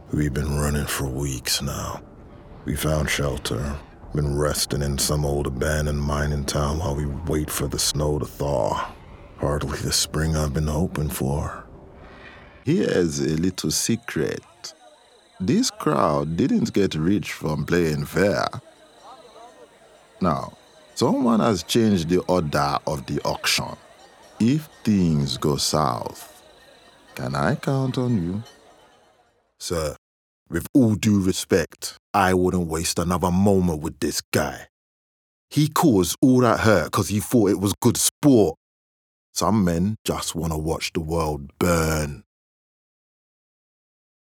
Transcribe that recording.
We've been running for weeks now. We found shelter, been resting in some old abandoned mining town while we wait for the snow to thaw. Hardly the spring I've been hoping for. Here's a little secret. This crowd didn't get rich from playing fair. Now, someone has changed the order of the auction. If things go south, can I count on you? Sir, with all due respect, I wouldn't waste another moment with this guy. He caused all that hurt because he thought it was good sport. Some men just want to watch the world burn.